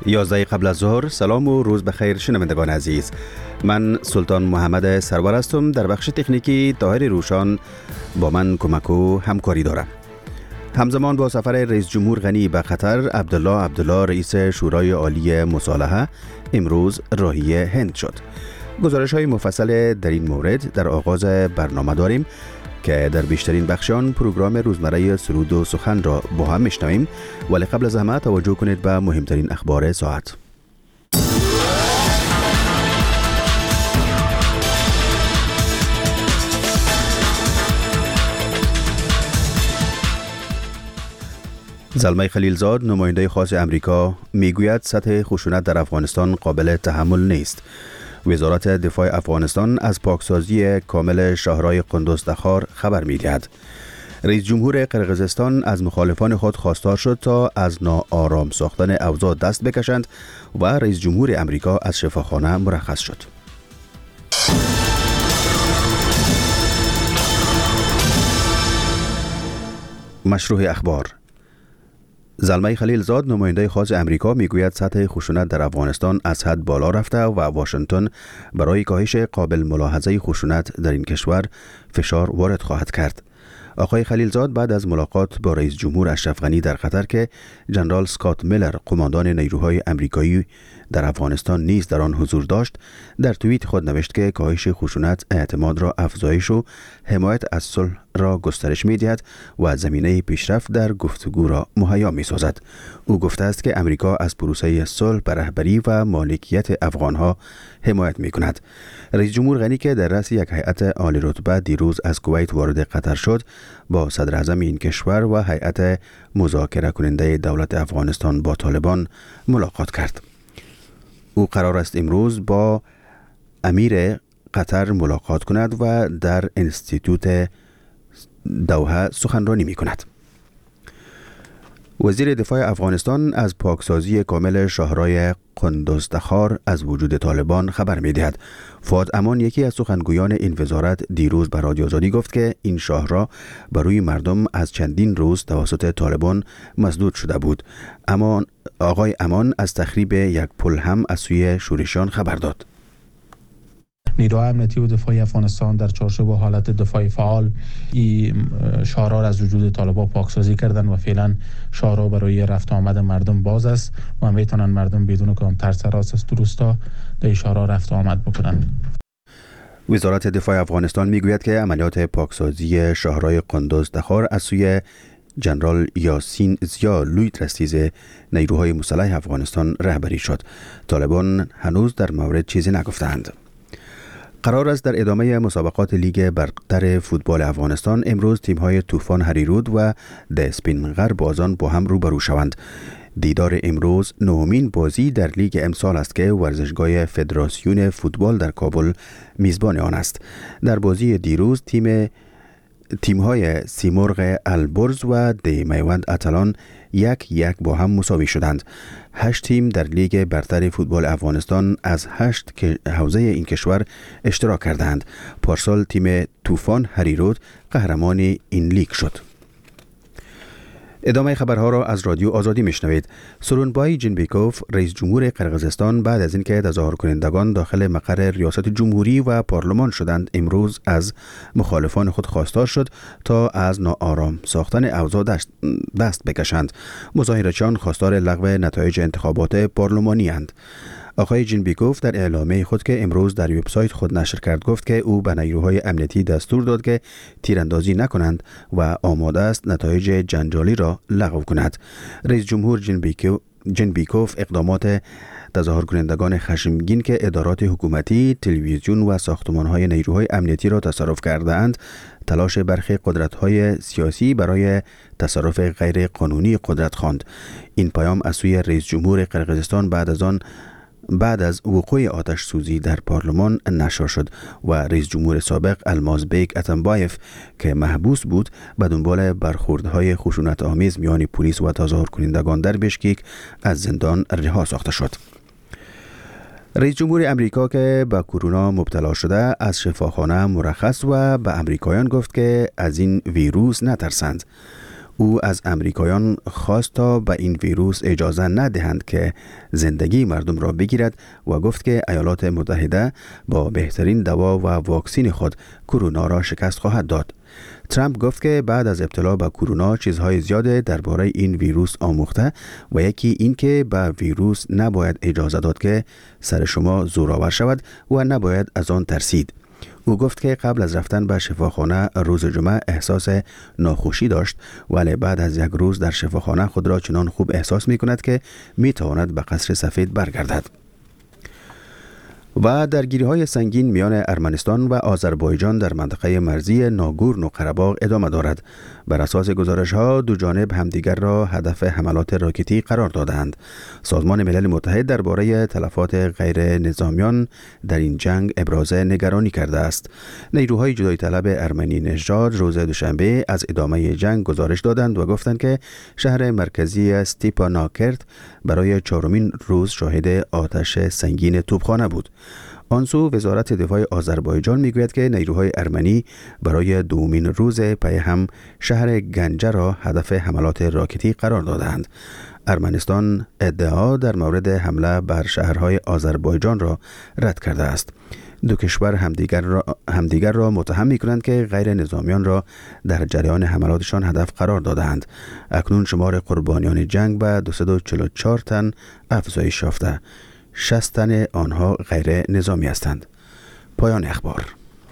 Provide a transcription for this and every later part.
11 قبل از ظهر. سلام و روز بخیر شنوندگان عزیز. من سلطان محمد سرور هستم. در بخش تکنیکی طاهر روشان با من کمک و همکاری دارم. همزمان با سفر رئیس جمهور غنی به قطر، عبدالله رئیس شورای عالی مصالحه امروز راهی هند شد. گزارش های مفصل در این مورد در آغاز برنامه داریم که در بیشترین بخشان پروگرام روزمره سرود و سخن را با هم میشنویم، ولی قبل از همه توجه کنید به مهمترین اخبار ساعت. زلمه خلیلزاد، نماینده خاص امریکا، میگوید سطح خشونت در افغانستان قابل تحمل نیست. وزارت دفاع افغانستان از پاکسازی کامل شهرهای قندوز دخار خبر می‌دهد. رئیس جمهور قرقیزستان از مخالفان خود خواستار شد تا از ناآرام ساختن اوضاع دست بکشند و رئیس جمهور امریکا از شفاخانه مرخص شد. مشروع اخبار. زلمه خلیلزاد، نماینده خاص امریکا، میگوید سطح خشونت در افغانستان از حد بالا رفته و واشنگتن برای کاهش قابل ملاحظه خشونت در این کشور فشار وارد خواهد کرد. آقای خلیلزاد بعد از ملاقات با رئیس جمهور اشرف غنی در قطر که جنرال اسکات میلر، قماندان نیروهای امریکایی در افغانستان نیز در آن حضور داشت، در توییت خود نوشت که کاهش خشونت اعتماد را افزایش و حمایت از صلح را گسترش می‌دهد و زمینه پیشرفت در گفتگو را مهیا می‌سازد. او گفته است که امریکا از پروسه صلح به رهبری و مالکیت افغان‌ها حمایت می‌کند. رئیس جمهور غنی که در رأس یک هیئت عالی رتبه دیروز از کویت وارد قطر شد، با صدر اعظم این کشور و هیئت مذاکره کننده دولت افغانستان با طالبان ملاقات کرد. او قرار است امروز با امیر قطر ملاقات کند و در انستیتوت دوحه سخنرانی می کند. وزیر دفاع افغانستان از پاکسازی کامل شهرهای قندوز دخار از وجود طالبان خبر می دهد. فؤاد امان، یکی از سخنگویان این وزارت، دیروز به رادیو آزادی گفت که این شهرها برای مردم از چندین روز توسط طالبان مسدود شده بود. اما آقای امان از تخریب یک پل هم از سوی شورشیان خبر داد. نیروهای امنیتی و دفاعی افغانستان در چارچوب حالت دفاعی فعال این شهرها را از وجود طالبان پاکسازی کردن و فعلا شهرها برای رفت آمد مردم باز است و میتونن مردم بدون کام ترس راست است درستا در شهرها رفت آمد بکنن. وزارت دفاع افغانستان میگوید که عملیات پاکسازی شهرهای قندوز دخار از سوی جنرال یاسین زیا، لوی دستیز نیروهای مسلح افغانستان رهبری شد. طالبان هنوز در مورد چیزی نگفتند. قرار است در ادامه مسابقات لیگ برتر فوتبال افغانستان امروز تیم‌های طوفان هریرود و دسپین غربازان با هم روبرو شوند. دیدار امروز نهمین بازی در لیگ امسال است که ورزشگاه فدراسیون فوتبال در کابل میزبان آن است. در بازی دیروز تیم‌های سیمرغ البرز و دی میوند اتلان 1-1 با هم مساوی شدند. 8 تیم در لیگ برتر فوتبال افغانستان از 8 حوزه این کشور اشتراک کردند. پارسال تیم طوفان هریرود قهرمان این لیگ شد. ادامه خبرها را از رادیو آزادی میشنوید. سورونبای جینبیکوف، رئیس جمهور قرقیزستان، بعد از اینکه تظاهر کنندگان داخل مقر ریاست جمهوری و پارلمان شدند، امروز از مخالفان خود خواستار شد تا از ناآرام ساختن اوضاع دست بکشند. مظاهرچیان خواستار لغو نتایج انتخابات پارلمانی اند. آقای جینبیکوف در اعلامیه خود که امروز در وبسایت خود نشر کرد گفت که او به نیروهای امنیتی دستور داد که تیراندازی نکنند و آماده است نتایج جنجالی را لغو کند. رئیس جمهور جینبیکوف اقدامات تظاهر کنندگان خشمگین که ادارات حکومتی، تلویزیون و ساختمان‌های نیروهای امنیتی را تصرف کرده‌اند، تلاش برخی قدرت‌های سیاسی برای تصرف غیر قانونی قدرت خواند. این پیام از سوی رئیس جمهور قرقیزستان بعد از وقوع آتش سوزی در پارلمان نشر شد و رئیس جمهور سابق المازبیک اتنبایف که محبوس بود به دنبال برخوردهای خشونت آمیز میان پلیس و تظاهر کنندگان در بشکیک از زندان رها ساخته شد. رئیس جمهور امریکا که به کرونا مبتلا شده از شفاخانه مرخص و به امریکایان گفت که از این ویروس نترسند. او از امریکایان خواست تا به این ویروس اجازه ندهند که زندگی مردم را بگیرد و گفت که ایالات متحده با بهترین دوا و واکسین خود کرونا را شکست خواهد داد. ترامپ گفت که بعد از ابتلا به کرونا چیزهای زیاده درباره این ویروس آموخته و یکی این که به ویروس نباید اجازه داد که سر شما زورآور شود و نباید از آن ترسید. او گفت که قبل از رفتن به شفاخانه روز جمعه احساس ناخوشی داشت، ولی بعد از یک روز در شفاخانه خود را چنان خوب احساس می کند که می تواند به قصر سفید برگردد. و درگیری‌های سنگین میان ارمنستان و آذربایجان در منطقه مرزی ناگورنو قره‌باغ ادامه دارد. بر اساس گزارش‌ها دو جانب همدیگر را هدف حملات راکتی قرار دادند. سازمان ملل متحد درباره تلفات غیر نظامیان در این جنگ ابراز نگرانی کرده است. نیروهای جدایی طلب ارمنی نژاد روز دوشنبه از ادامه جنگ گزارش دادند و گفتند که شهر مرکزی استیپاناکرت برای چهارمین روز شاهد آتش سنگین توپخانه بود. آنسو وزارت دفاع آذربایجان میگوید که نیروهای ارمنی برای دومین روز پی هم شهر گنجه را هدف حملات راکتی قرار دادند. ارمنستان ادعا در مورد حمله بر شهرهای آذربایجان را رد کرده است. دو کشور همدیگر را متهم می‌کنند که غیر نظامیان را در جریان حملاتشان هدف قرار دادند. اکنون شمار قربانیان جنگ به 244 تن افزایش یافته. 60 تن آنها غیر نظامی هستند. پایان اخبار.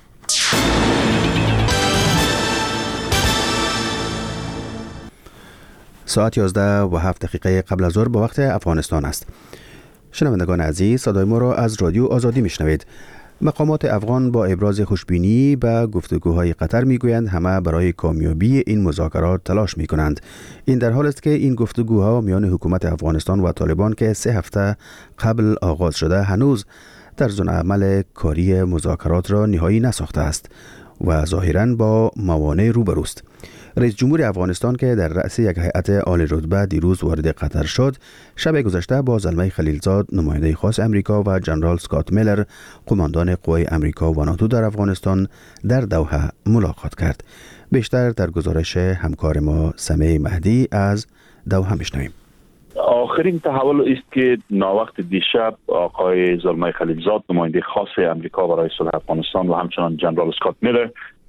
ساعت 11:07 قبل از ظهر به وقت افغانستان است. شنوندگان عزیز، صدای ما را از رادیو آزادی میشنوید. مقامات افغان با ابراز خوشبینی به گفتگوهای قطر میگویند همه برای کامیابی این مذاکرات تلاش میکنند. این در حال است که این گفتگوها میان حکومت افغانستان و طالبان که 3 هفته قبل آغاز شده هنوز طرز عمل کاری مذاکرات را نهایی نساخته است و ظاهراً با موانع روبروست. رئیس جمهور افغانستان که در رأس یک هیئت عالی رتبه دیروز وارد قطر شد، شب گذشته با زلمه خلیلزاد نماینده خاص امریکا و جنرال اسکات میلر قماندان قوای امریکا و ناتو در افغانستان در دوحه ملاقات کرد. بیشتر در گزارش همکار ما سمیع مهدی از دوحه میشنویم. آخرین تحول است که ناوقت دیشب آقای زلمه خلیلزاد نماینده خاص امریکا برای صلح افغانستان و همچنان جنرال اسکات میلر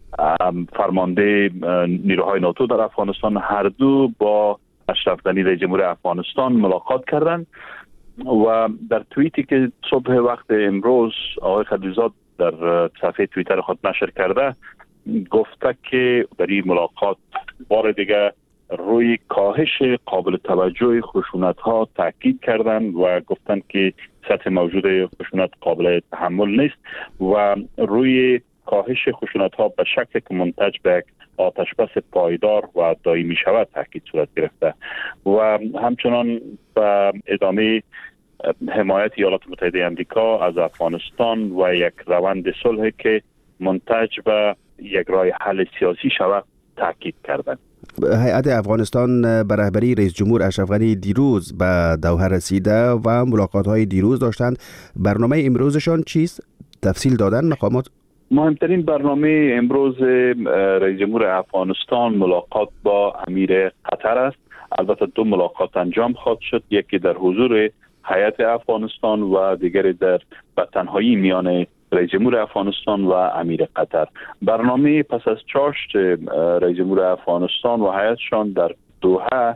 فرمانده نیروهای ناتو در افغانستان هر دو با اشرف غنی رئیس جمهور افغانستان ملاقات کردند و در توییتی که صبح وقت امروز آقای خلیلزاد در صفحه توییتر خود نشر کرده گفته که در این ملاقات بار دیگه روی کاهش قابل توجه خشونت‌ها تاکید کردند و گفتند که سطح موجود خشونت قابل تحمل نیست و روی کاهش خشونت‌ها به شکل که منتج به آتشبس پایدار و دائمی شود تاکید صورت گرفته و همچنان به ادامه حمایت ایالات متحده آمریکا از افغانستان و یک روند صلح که منتج به یک راه حل سیاسی شود تاکید کردند. هیئت افغانستان به رهبری رئیس جمهور اشرف غنی دیروز به دوحه رسیده و ملاقات‌های دیروز داشتند. برنامه امروزشان چیست؟ تفصیل دادن مقامات؟ مهمترین برنامه امروز رئیس جمهور افغانستان ملاقات با امیر قطر است. البته 2 ملاقات انجام خواهد شد، یکی در حضور هیئت افغانستان و دیگری در به تنهایی میان رئیس جمهور افغانستان و امیر قطر. برنامه پس از چاشت رئیس جمهور افغانستان و هیئتشان در دوحه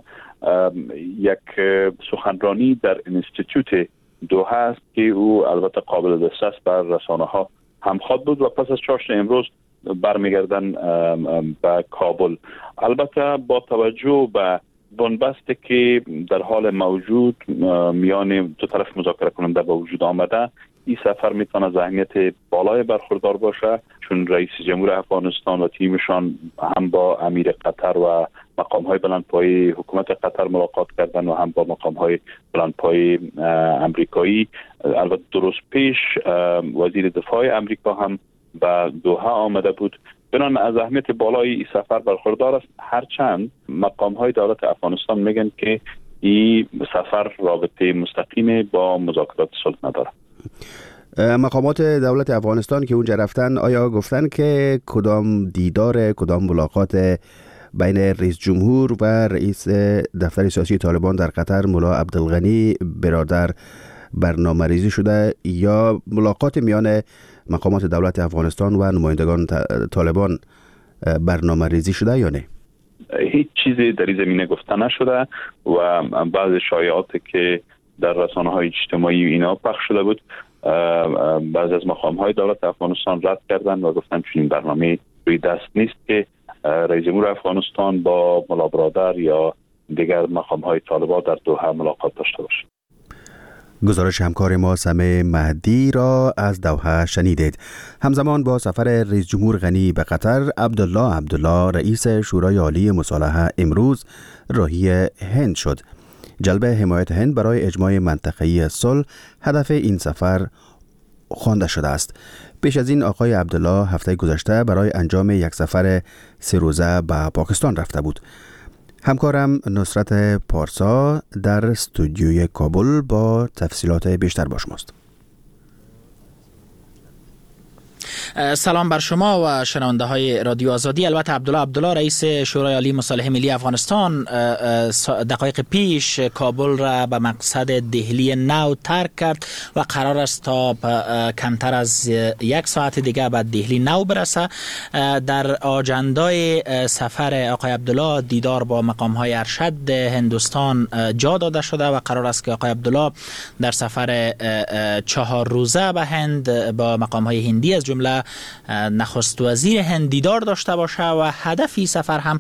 یک سخنرانی در انستیتوت دوحه است که او البته قابل دسترس بر رسانه‌ها هم خواهد بود و پس از چاشت امروز برمیگردن به کابل. البته با توجه به بنبستی که در حال موجود میان دو طرف مذاکره کننده به وجود آمده، این سفر میتونه از اهمیت بالای برخوردار باشه، چون رئیس جمهور افغانستان و تیمشان هم با امیر قطر و مقام‌های بلندپایه حکومت قطر ملاقات کردن و هم با مقام‌های بلندپایه امریکایی. البته درست پیش وزیر دفاع امریکا هم به دوحه آمده بود. بنابراین از اهمیت بالای این سفر برخوردار است، هرچند مقام‌های دولت افغانستان میگن که این سفر رابطه مستقیم با مذاکرات صلح نداره. مقامات دولت افغانستان که اونجا رفتن آیا گفتن که کدام دیدار، کدام ملاقات بین رئیس جمهور و رئیس دفتر سیاسی طالبان در قطر ملا عبدالغنی برادر برنامه‌ریزی شده یا ملاقات میان مقامات دولت افغانستان و نمایندگان طالبان برنامه‌ریزی شده یا نه؟ هیچ چیزی در این زمینه گفته نشده و بعض شایعاتی که در رسانه‌های اجتماعی اینا پخش شده بود بعض از مقام‌های دولت افغانستان رد کردن و گفتن چنین برنامه روی دست نیست که رئیس جمهور افغانستان با ملا برادر یا دیگر مقام‌های طالبان در دوحه ملاقات داشته باشه. گزارش همکار ما سمع مهدی را از دوحه شنیدید. همزمان با سفر رئیس جمهور غنی به قطر، عبدالله رئیس شورای عالی مصالحه امروز راهی هند شد. جلب حمایت هند برای اجماع منطقه‌ای صلح هدف این سفر خوانده شده است. پیش از این آقای عبدالله هفته گذشته برای انجام یک سفر 3 روزه به پاکستان رفته بود. همکارم نصرت پارسا در استودیوی کابل با تفصیلات بیشتر با شماست. سلام بر شما و شنونده های رادیو آزادی. البته عبدالله رئیس شورای عالی مصالحه ملی افغانستان دقایق پیش کابل را به مقصد دهلی نو ترک کرد و قرار است تا کمتر از 1 ساعت دیگه بعد دهلی نو برسه. در آجندای سفر آقای عبدالله دیدار با مقام های ارشد هندوستان جا داده شده و قرار است که آقای عبدالله در سفر 4 روزه به هند با مقام های هندی از جمله نخست وزیر هند دیدار داشته باشه و هدفی سفر هم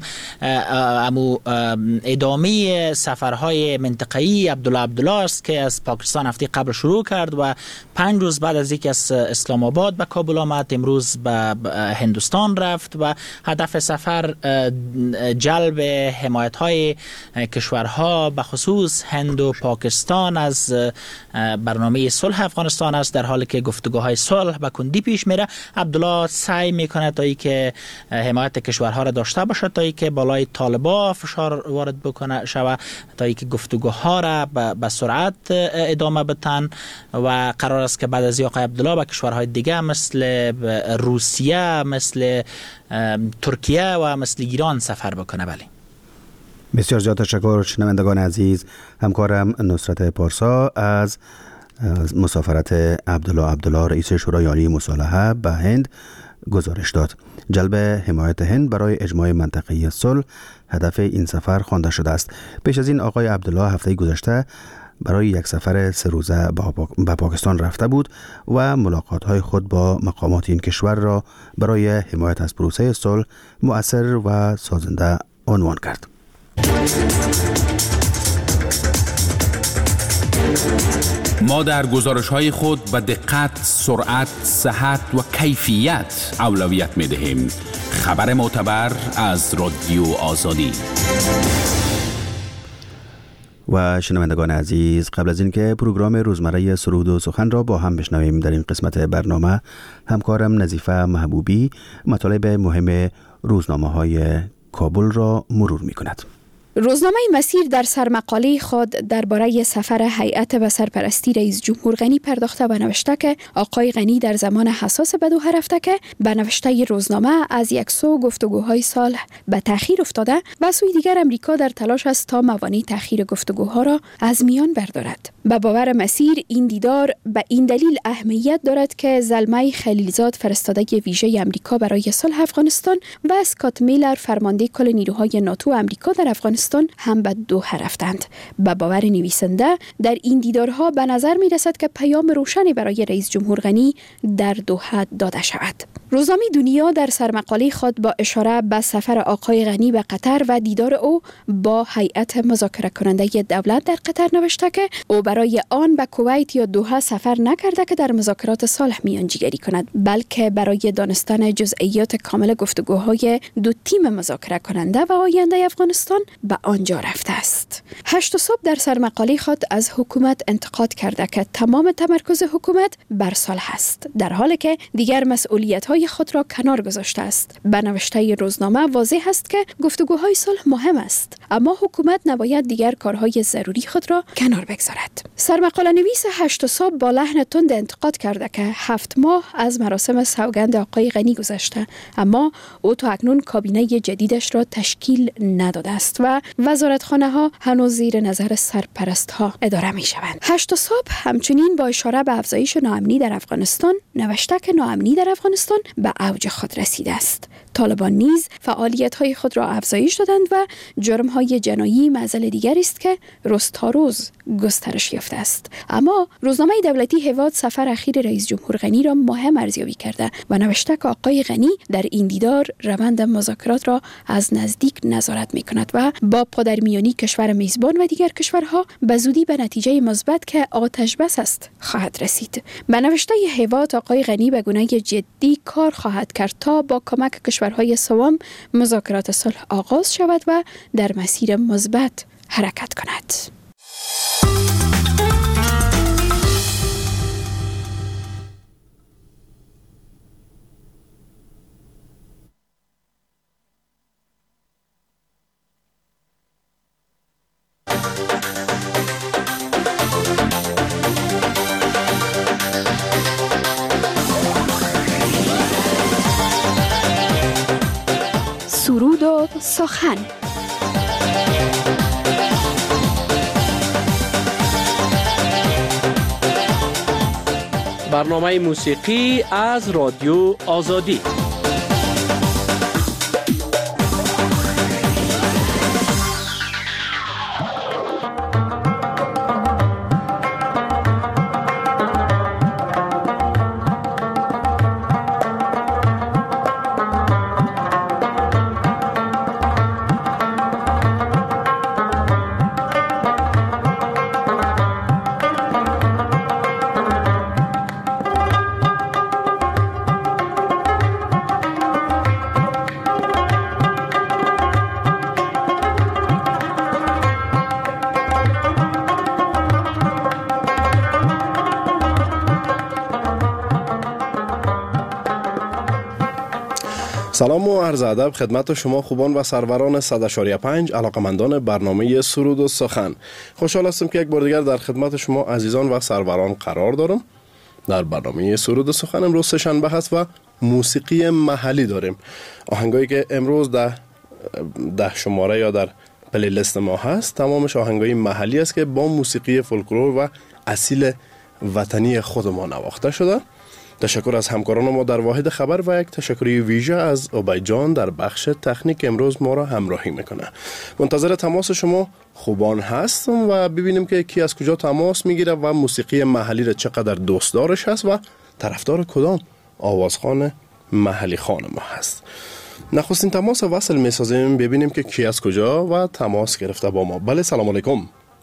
ادامه سفرهای منطقه‌ای عبدالله است که از پاکستان هفته قبل شروع کرد و 5 روز بعد از اینکه از اسلام آباد به کابل آمد امروز به هندوستان رفت و هدف سفر جلب حمایت‌های کشورها به خصوص هند و پاکستان از برنامه صلح افغانستان است، در حالی که گفتگوهای صلح به کندی پیش میره. عبدالله سعی میکنه تا ای که حمایت کشورها را داشته باشه، تا ای که بالای طالبان فشار وارد بکنه شوه، تا ای که گفتگوها را به سرعت ادامه بدن و قرار است که بعد از آقای عبدالله به کشورهای دیگه مثل روسیه، مثل ترکیه و مثل ایران سفر بکنه. بله، بسیار زیاد تشکر شنوندگان عزیز. همکارم نصرت پارسا از مسافرت عبدالله رئیس شورای عالی مصالحه به هند گزارش داد. جلب حمایت هند برای اجماع منطقه‌ای صلح هدف این سفر خوانده شده است. پیش از این آقای عبدالله هفته گذشته برای یک سفر 3 روزه به پاکستان رفته بود و ملاقات‌های خود با مقامات این کشور را برای حمایت از پروسه صلح مؤثر و سازنده عنوان کرد. ما در گزارش‌های خود به دقت، سرعت، صحت و کیفیت اولویت می‌دهیم. خبر معتبر از رادیو آزادی. و شنوندگان عزیز، قبل از اینکه پروگرام روزمره سرود و سخن را با هم بشنویم، در این قسمت برنامه همکارم نظیفه محبوبی مطالب مهم روزنامه‌های کابل را مرور می‌کند. روزنامه مسیر در سرمقاله خود درباره سفر هیئت به سرپرستی رئیس جمهور غنی پرداخته و نوشته که آقای غنی در زمان حساس به دوحه رفته که به نوشته روزنامه از 100 گفتگوهای صلح به تأخیر افتاده و سوی دیگر امریکا در تلاش است تا موانع تأخیر گفتگوها را از میان بردارد. به باور مسیر این دیدار به این دلیل اهمیت دارد که زلمه خلیلزاد فرستاده ویژه امریکا برای صلح افغانستان و اسکات میلر فرمانده کل نیروهای ناتو امریکا در افغانستان هم به دوحه رفتند. به باور نویسنده در این دیدارها به نظر می رسد که پیام روشنی برای رئیس جمهور غنی در دوحه داده شود. روزنامه دنیا در سرمقاله خود با اشاره به سفر آقای غنی به قطر و دیدار او با هیئت مذاکره کننده دولت در قطر نوشته که او برای آن به کویت یا دوحه سفر نکرده که در مذاکرات صلح میانجیگری کند، بلکه برای دانستن جزئیات کامل گفتگوهای دو تیم مذاکره کننده و آینده افغانستان به آنجا رفته است. 8 صبح در سرمقاله خود از حکومت انتقاد کرده که تمام تمرکز حکومت بر صلح است، در حالی که دیگر مسئولیت‌های خود را کنار گذاشته است. به نوشته روزنامه واضح است که گفتگوهای صلح مهم است، اما حکومت نباید دیگر کارهای ضروری خود را کنار بگذارد. سرمقاله نویس 8 صبح با لحن تند انتقاد کرده که 7 ماه از مراسم سوگند آقای غنی گذشته، اما او تا اکنون کابینه جدیدش را تشکیل نداده است و وزارتخانه ها هنوز زیر نظر سرپرست ها اداره می شوند. 8 صبح همچنین با اشاره به افزایش ناامنی در افغانستان نوشته که ناامنی در افغانستان به اوج خود رسیده است. طالبان نیز فعالیت‌های خود را افزایش دادند و جرم‌های جنایی معضل دیگری است که روز تا روز گسترش یافته است. اما روزنامه دولتی هواد سفر اخیر رئیس جمهور غنی را مهم ارزیابی کرده و نوشته که آقای غنی در این دیدار روند مذاکرات را از نزدیک نظارت می‌کند و با پادرمیانی کشور میزبان و دیگر کشورها به زودی به نتیجه مثبت که آتش بس است خواهد رسید. به نوشته هواد آقای غنی به گونه جدی کار خواهد کرد تا با کمک کشورهای سوم مذاکرات صلح آغاز شود و در مسیر مثبت حرکت کند. سرود و سخن. برنامه موسیقی از رادیو آزادی. سلام و عرض ادب خدمت شما خوبان و سروران 100.5 علاقمندان برنامه سرود و سخن. خوشحال هستم که یک بار دیگر در خدمت شما عزیزان و سروران قرار دارم. در برنامه سرود و سخن امروز سه شنبه هست و موسیقی محلی داریم. آهنگایی که امروز ده شماره یا در پلی لیست ما هست تمامش آهنگای محلی است که با موسیقی فولکلور و اصیل وطنی خود ما نواخته شده. تشکر از همکاران ما در واحد خبر و یک تشکری ویژه از عبید جان در بخش تکنیک امروز ما را همراهی میکنه. منتظر تماس شما خوبان هستم و ببینیم که کی از کجا تماس میگیره و موسیقی محلی را چقدر دوست دارش هست و طرفدار کدام آوازخوان محلی خان ما هست. نخستین تماس وصل میسازیم ببینیم که کی از کجا و تماس گرفته با ما. بله سلام علیکم.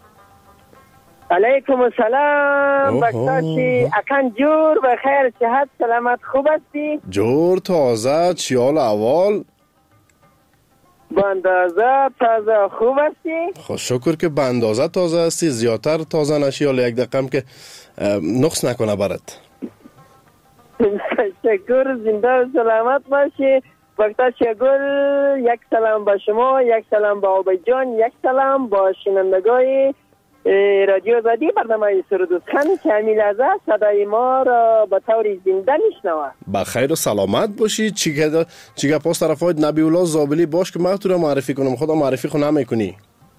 علیکم السلام. بکتاشی اکن جور بخیر صحت سلامت خوب هستی؟ جور تازه چیال اول با اندازه تازه خوب هستی؟ خوش شکر که به اندازه تازه هستی، زیادتر تازه نشی حالا یک دقیقه که نقص نکنه برات. تشکر، زنده و سلامت باشی. بکتاشی گل، یک سلام با شما، یک سلام با عبید جان، یک سلام با شنوندگان رادیو آزادی برنامه سرود و سخن که همین لحظه صدای ما را به طور زنده میشنوه. بخیر و سلامت باشی. چیگه پاس طرفای نبی الله زابلی باش که من تو را معرفی کنم، خدا معرفی خو نمیکنی؟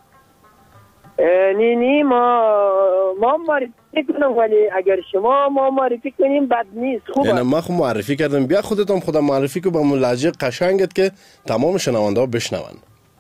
نی ما معرفی کنم، ولی اگر شما ما معرفی کنیم بد نیست. خوبه. من خو معرفی کردم، بیا خودت هم خدا معرفی کن با لهجه قشنگت که تمام شنونده ها بشنون.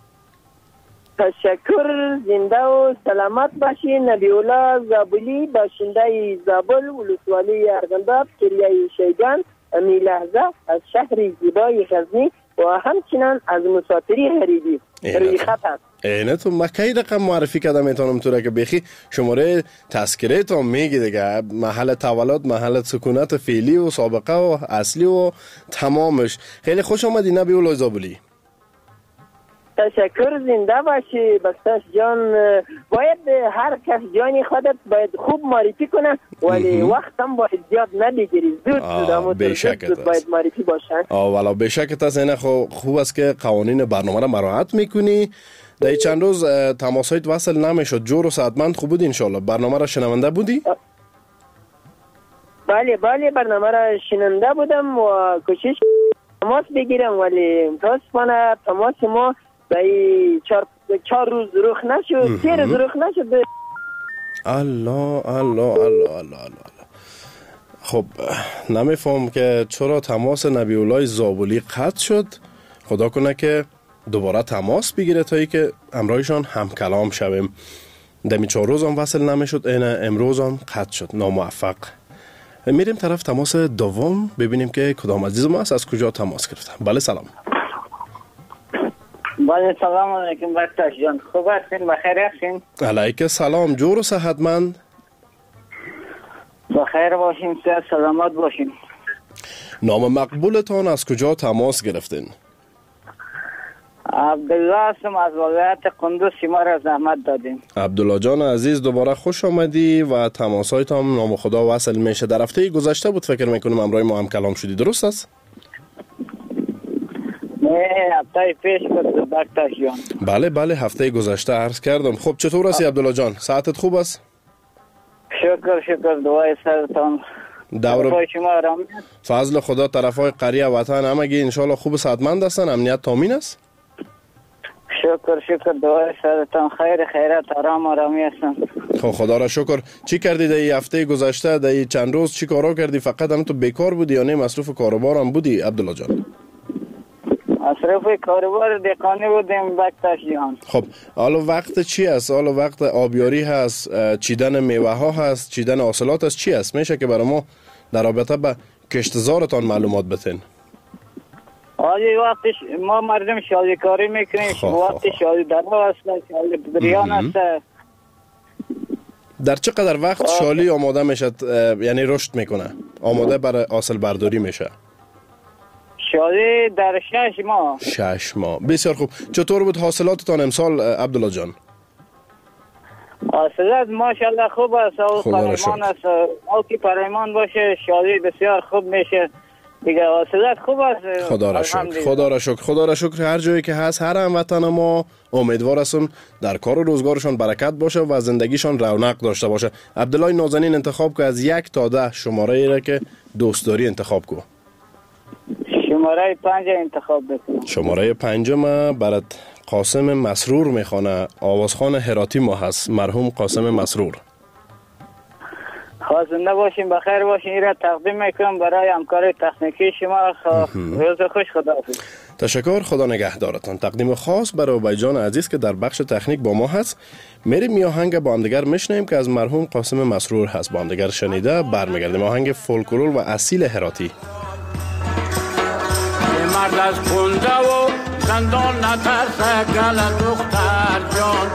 تشکر، زنده و سلامت باشی. نبی الله زابلی باشنده زابل ولسوالی ارغنداب کریه شیگان امی لحظه از شهر زیبای غزنی و همچنان از مسافری غریبی روی خط است. اینه تو مکی رقم معرفی کردم میتونم تو را که بخی شماره تذکره تو میگی دیگه، محل تولد، محل سکونت فعلی و سابقه و اصلی و تمامش. خیلی خوش آمدی نبی الله زابلی. تشکر، زنده باشی بختاش جان. باید هر کس جانی خودت باید خوب معرفی کنه ولی وقت هم باید زیاد نبگیری، زود باید معرفی باشن. والا به شک است. این خوب است که قوانین برنامه را مراعات میکنی. در چند روز تماسایت وصل نمیشد، جور و سعادتمند خوب بود انشالله. برنامه را شنونده بودی؟ بله برنامه را شنونده بودم و کوشش تماس بگیرم ولی متاسفانه تماس ما دایی 4 روز رخ نشد، 3 روز رخ نشد. الله. خب نمیفهم که چرا تماس نبی الله زابلی قطع شد. خدا کنه که دوباره تماس بگیره تا ای که امرایشان هم کلام شویم. دمی 4 روز هم وصل نمیشد، این امروز هم قطع شد، ناموفق. میریم طرف تماس دوم ببینیم که کدام عزیزم است، از کجا تماس گرفته. بله سلام. بله سلام علیکم بختاش جان، خوب هستین؟ بخیر هستین؟ علیک سلام، جور و صحتمند. بخیر باشین، صحت سلامت باشین. نام مقبولتان، از کجا تماس گرفتین؟ عبدالله هستم، از ولایت قندوز. شما را زحمت دادیم. عبدالله جان عزیز دوباره خوش آمدی و تماسایت هم نام خدا وصل میشه. در هفته گذشته بود فکر میکنم امروز ما هم کلام شدی، درست است؟ نه هفته پیش بود بختاش جان. بله هفته گذشته عرض کردم. خب چطور هستی عبدالله جان؟ صحتت خوب است؟ شکر دعای سرتان. دور شما آرامی است؟ فضل خدا. طرفای قریه وطن همگی انشالله خوب صحتمند هستن، امنیت تامین است؟ شکر دعای سرتان خیرت آرامی هستن. خب خدا را شکر. چی کردی در این هفته گذشته؟ در این چند روز چی کارا کردی؟ فقط هم تو بیکار بودی یا نه مصروف کاروبار هم بودی عبدالله جان؟ مصروف کاروبار دکانی بودیم بختاش جان. خب حالا وقت چی است؟ حالا وقت آبیاری هست، چیدن میوه ها هست، چیدن حاصلات هست، چی است؟ میشه که برای ما در رابطه به کشتزارتان معلومات بتین؟ حالی وقتی ما مردم شالی کاری میکنیم، وقتی شالی درها هست، شالی بریان هست. در چقدر وقت شالی آماده میشه، یعنی رشد میکنه، آماده برای حاصل برداری میشه؟ شالی در 6 ماه. بسیار خوب. چطور بود حاصلاتتان امسال عبدالله جان؟ حاصلات ماشاءالله خوب است. پریمان است، آکی پریمان باشه شالی بسیار خوب میشه دیگه. حاصلات خوب است. خدا را شکر. هر جایی که هست هر هموطن ما امیدوار هستم در کار و روزگارشان برکت باشه و زندگیشان رونق داشته باشه. عبدالله نازنین انتخاب که از 1 تا 10 شماره ای را که دوست داری انتخاب کو. شماره 5 انتخاب بکنم. شماره 5 برات قاسم مسرور میخوانه. آوازخوان هراتی ما هست، مرحوم قاسم مسرور. زنده باشین، بخیر باشین. این را تقدیم میکنم برای همکار تکنیکی شما. روز خوش. خداحافظ. تشکر، خدا نگهدارتان. تقدیم خاص برای بیجان عزیز که در بخش تکنیک با ما هست. میریم یه آهنگ با هم دیگر میشنیم که از مرحوم قاسم مسرور هست. با هم دیگر شنیده برمیگردیم. آهنگ فولکلور و اصیل هراتی. مرد از کنده و زندان نترسه گل دختر جان،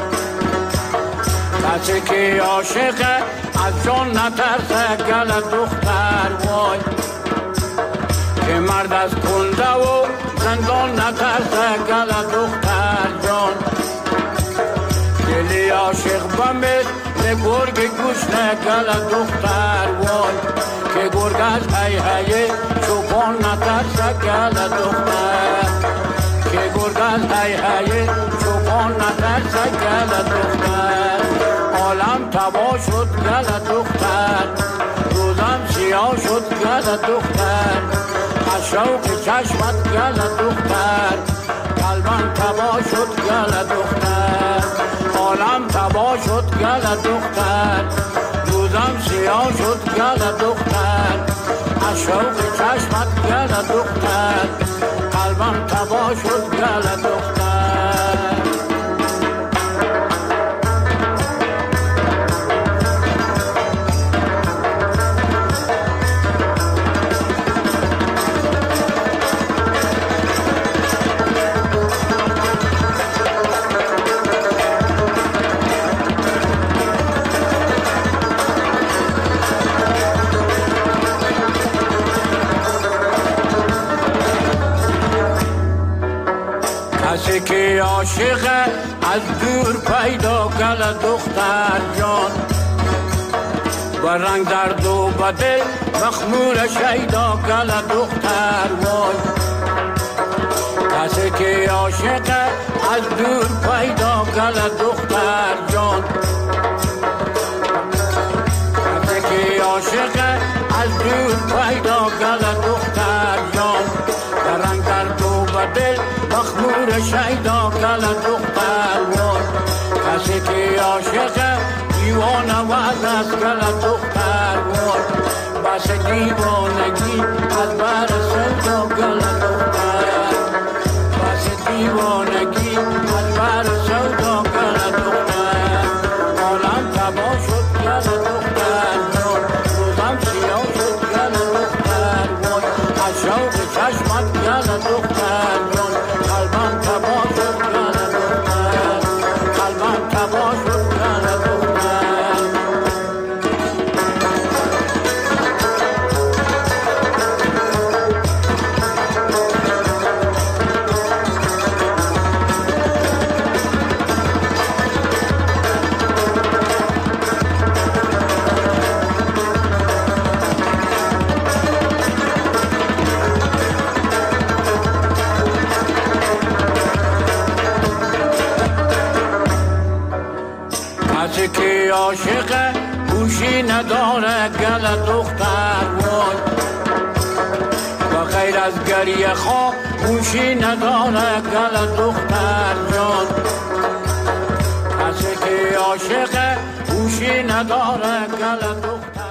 کسی که عاشقه از جان نترسه گل دختر وای. که مرد از کنده و زندان نترسه گل دختر جان، دلی عاشق بمید گرگ گوشنه گل دختر وای. که گرگ از هی چوپان نترسه گل دختر، که گرگ از هی چوپان نترسه گل دختر. عالم تبا شد گل دختر، روزم سیاه شد گل دختر. از شوق چشمت گل دختر، قلبم تبا شد گل دختر. عالم تبا شد گل دختر، روزم سیاه شد گل دختر. از شوق چشمت گل دختر، قلبم تبا شد گل دختر. کسی که عاشق از دور پیدا کل دختر جان و رنگ درد و بدل مخمور شیدا کل دختر وای کسی که عاشق از دور پیدا کل دختر جان کسی که عاشق از دور پیدا کل دختر جان و رنگ درد و بدل مخمور شیدا کل دختر وای کسی که عاشق دیوانه وز از کل دختر وای بس دیوانگی از بر سودا کل دختر بس دیوانگی از بر سودا کل دختر عالم تبا شد کل دختر وای روزم سیاه شد کل دختر وای از شوق چشمت کل دختر وای قلبم تبا شد کل دختر قلبم تبا شد کل دختر کسی که عاشق گوشی نداره گل دختر وای و غیر از گریه خواه گوشی نداره گل دختر جان کسی که عاشق گوشی نداره گل دختر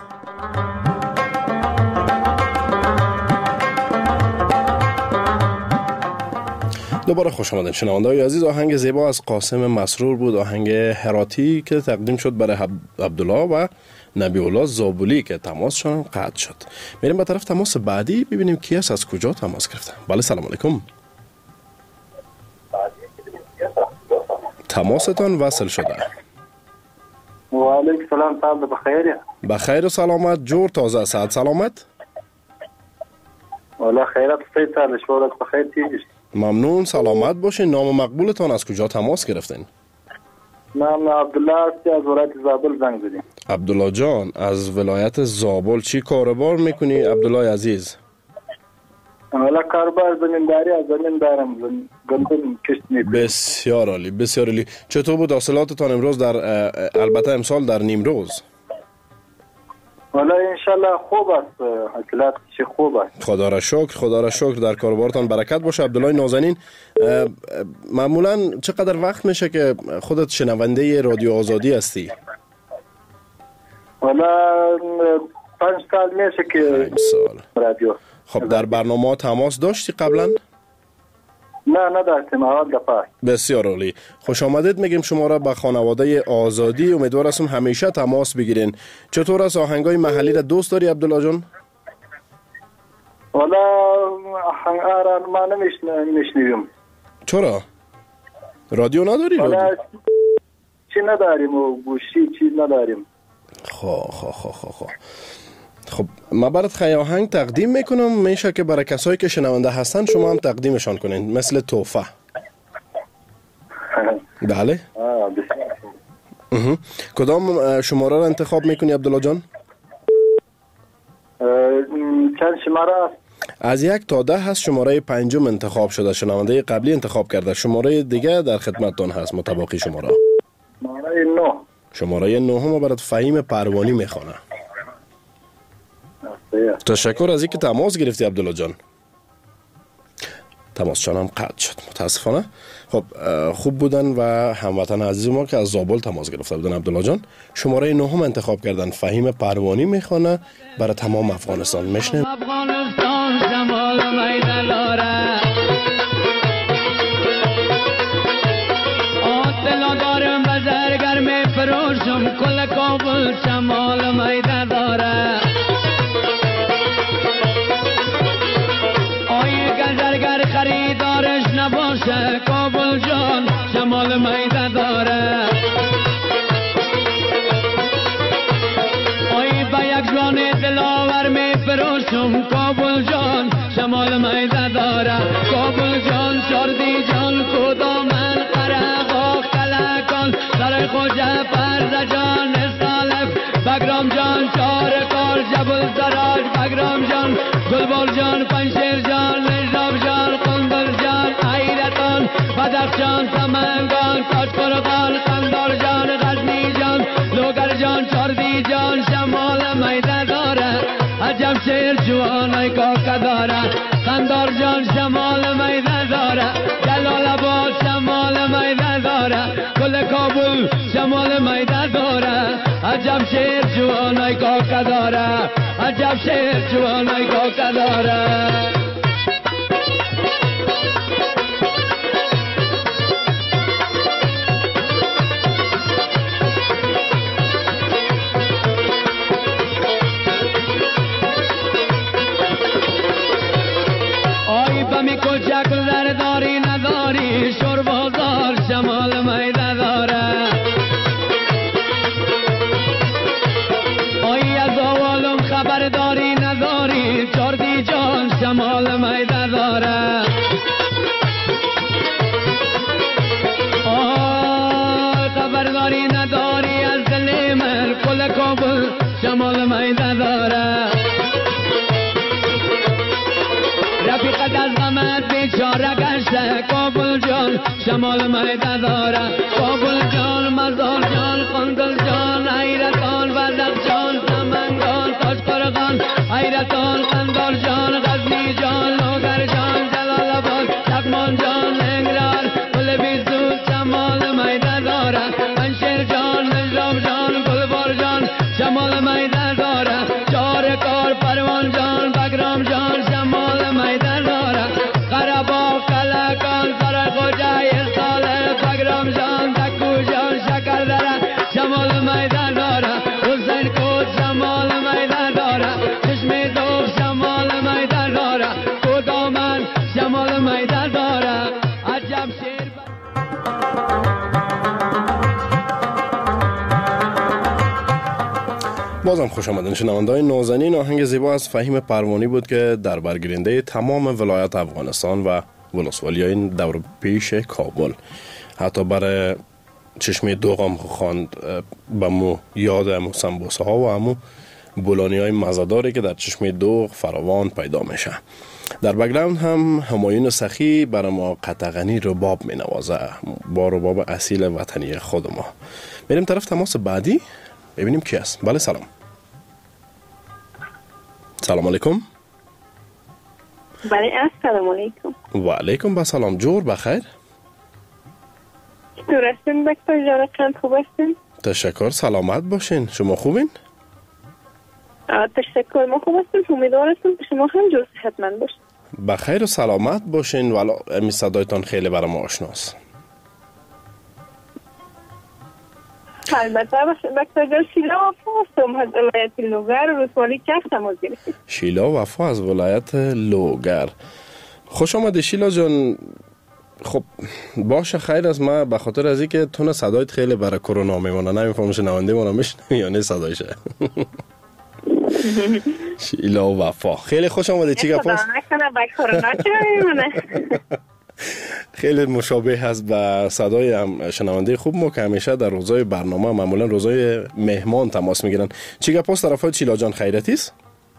دوباره خوش آمدین شنونده‌های عزیز. آهنگ زیبا از قاسم مسرور بود، آهنگ هراتی که تقدیم شد برای عبدالله و نبی الله زابلی که تماسشان قطع شد. میریم به طرف تماس بعدی ببینیم کی است، از کجا تماس گرفته. بله سلام علیکم. تماستان وصل شده. و علیکم سلام. صاحب بخیر؟ بخیر و سلامت، جور تازه، صحت سلامت؟ والله خیرات سید سال شورت بخیر تیش. ممنون، سلامت باشین. نام مقبولتان از کجا تماس گرفتین؟ نام عبدالله است، از ولایت زابل زنگ زدیم. عبدالله جان از ولایت زابل، چی کاروبار میکنی عبدالله عزیز؟ والا کاروبار زمینداری، از زمین دارم، گندم کشت میکنم. بسیار عالی، بسیار عالی. چطور بود حاصلاتتان امروز در البته امسال در نیمروز؟ والا انشالله خوب است، حاصلات خوب است. خدا را شکر، خدا را شکر. در کاروبارتان برکت باشه. عبدالله نازنین، معمولا چقدر وقت میشه که خودت شنونده رادیو آزادی هستی؟ والا 5 سال میشه که 5 سال رادیو. خب در برنامه تماس داشتی قبلا؟ نه نداشتم، اول دفعه. بسیار عالی، خوش آمدید میگیم شما را به خانواده آزادی. امیدوار هستم همیشه تماس بگیرین. چطور است آهنگای محلی را دوست داری عبدالله جان؟ والا آهنگ را ما نمیشنویم. چرا؟ رادیو نداری؟ والا چی نداریم و گوشی چی نداریم. خب ما برات خیلی آهنگ تقدیم میکنم، میشه که برای کسایی که شنونده هستن شما هم تقدیمشان کنین، مثل تحفه. بله. کدام شماره را انتخاب میکنی عبدالله جان؟ چند شماره است؟ از 1 تا 10 هست. شماره 5 انتخاب شده، شنونده قبلی انتخاب کرده. شماره دیگه در خدمتتون هست مطابقی شماره. شماره 9 ما برات فهیم پروانی میخوانه. تشکر از اینکه تماس گرفتی عبدالله جان. تماسشان هم قطع شد متاسفانه. خب خوب بودن و هموطن عزیز ما که از زابل تماس گرفته بودن عبدالله جان. شماره 9 انتخاب کردن، فهیم پروانی میخوانه برای تمام افغانستان. میشنیم. افغانستان جمال میدان داره، آتلا دارم بزرگر میفروشم، کل کابل جمال میدان داره. خریدارش نباشه کابل جان جمال میده داره. آی با یک جوان دلاور می فروشم کابل جان جمال میده داره. کابل جان چاردی جان گوجه پرده جان سالف بگرام جان چار کار جبل سراج بگرام جان گلبال جان پنشیر جان نجاب جان قندر جان حیرتان بدخشان سمنگان کاشقرغان قندار جان غزنی جان لوگر جان چاردی جان شمال میده داره عجب شیر جوانای کاکا داره قندار جان شمال میده داره جلال آباد شمال میده داره کل کابل شمال میده داره عجب شیر جوانای کاکا داره عجب شیر جوانای کاکا داره می کوچک داری نداری شور بازار شمال میده داره آی از آوالم خبر داری نداری چاردی جان شمال میده داره آی خبر داری نداری از دل من کل کابل شمال میده داره رفیقت از غمت بیچاره گشته کابل جان شمال میده داره کابل جان مزار جان قندل جان حیرتان بدخشان سمنگان کاشقرغان حیرتان قندار جان غزنی جان لوگر جان جلال آباد لغمان جان لنگران گل بیزود شمال میده داره پنشیر جان نجاب جان گلبار جان شمال میده داره چار کار پروان جان بگرام جان شمال میده داره قرباق کلکان سرای خوجه ساله بگرام جان دکو جان شکر داره شمال میده داره حسین کود شمال میده داره چشم دوغ شمال میده داره کودامن شمال میده داره عجب شیر بازم خوش آمدین شنونده‌های نازنین. آهنگ زیبا از فهیم پروانی بود که در برگیرنده تمام ولایت افغانستان و ولسوالی‌های دور پیش کابل حتی برای چشمه دوغم خواند به مو یاد امو سمبوسه ها و امو بولانی های مزداری که در چشمه دوغ فراوان پیدا میشه. در بگراند هم همایون سخی برای ما قطغنی رباب می نوازه با رباب اصیل وطنی خود ما. بریم طرف تماس بعدی ببینیم کی است. بله سلام. سلام علیکم. بله السلام علیکم. و علیکم با سلام. جور بخیر. چطور هستین دکتر جان؟ خیلی خوب هستین؟ تشکر. سلامت باشین. شما خوبین؟ تشکر. ما خوب هستیم. امیدوار هستیم که شما هم جور صحتمند باشین. بخیر و سلامت باشین. والا امی صدایتان خیلی برای ما آشناست. البته دکتر جان شیلا وفا هستم از ولایت لوگر و رسوالی کف تماس گرفتیم. شیلا وفا از ولایت لوگر. خوش آمده شیلا جان. خب باشه خیر از ما به خاطر از اینکه تون صدایت خیلی برای کرونا میمونه نمیفهمم شنونده ما میشنه یا نه صدایشه. شیلا وفا خیلی خوش آمده. چی گپ است؟ نکنه با کرونا چه میمونه؟ خیلی مشابه هست با صدای هم شنونده خوب ما که همیشه در روزای برنامه معمولا روزای مهمان تماس میگیرن. چی گپ است طرفای شیلا جان؟ خیرتی است؟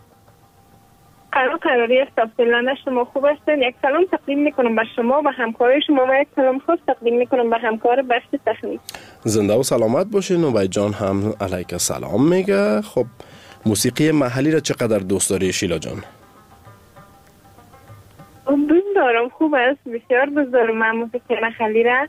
قراری است فعلا شما خوب هستین. یک سلام تقدیم میکنم به شما و همکارای شما و یک سلام خاص تقدیم میکنم به همکار بخش تکنیک. زنده و سلامت باشین. و بای جان هم علیک سلام میگه. خب موسیقی محلی را چقدر دوست داری شیلا جان؟ دوست دارم. خوب است. بسیار دوست دارم من موسیقی محلی را.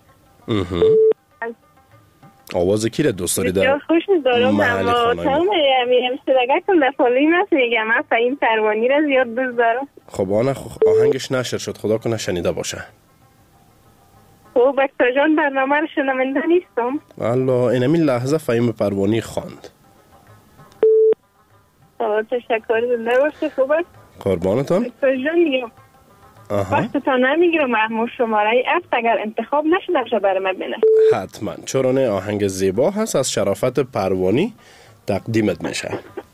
آواز کی را دوست داری؟ بسیار خوش دارم. اما تمام همشترگه کن دفالی نست میگم من فهیم پروانی را زیاد دوست دارم. خب آهنگش نشر شد خدا کنه شنیده باشه. خب دکتر جان برنامه رو شنونده نیستم. الله این همین لحظه فهیم پروانی خواند. تشکر. زنده باشه. خوب است. قربانتان. دکتر جان میگم وقتتان نمیگیرم. محمود شماره 7 اگر انتخاب نشده باشه برای من بینه. حتما. چرا نه؟ آهنگ زیبا هست از شرافت پروانی تقدیمت میشه.